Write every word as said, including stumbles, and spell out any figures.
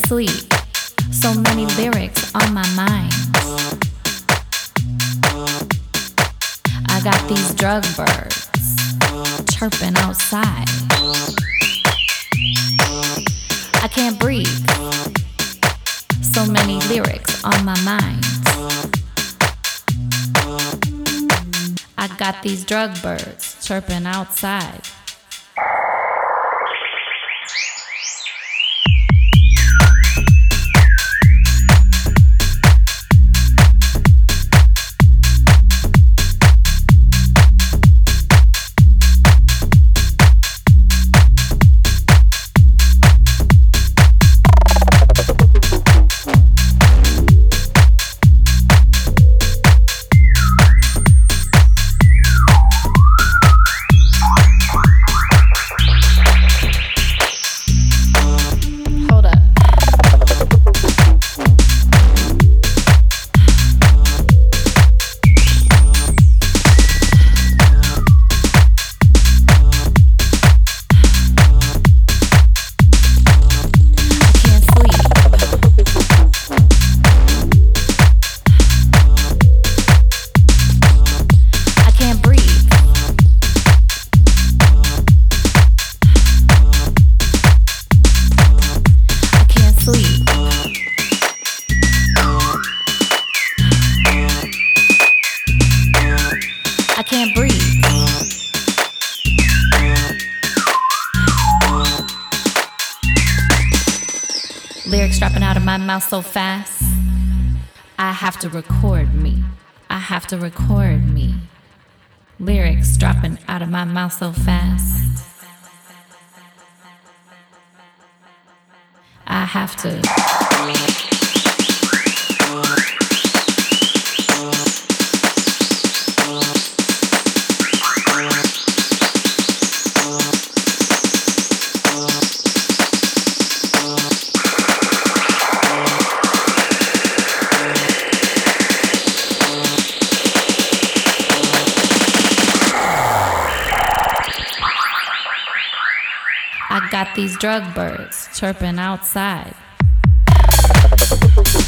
sleep. So many lyrics on my mind. I got these drug birds chirping outside. I can't breathe. So many lyrics on my mind. I got these drug birds chirping outside. I can't breathe. Lyrics dropping out of my mouth so fast. I have to record me. I have to record me. Lyrics dropping out of my mouth so fast. I have to. I got these drug birds chirping outside.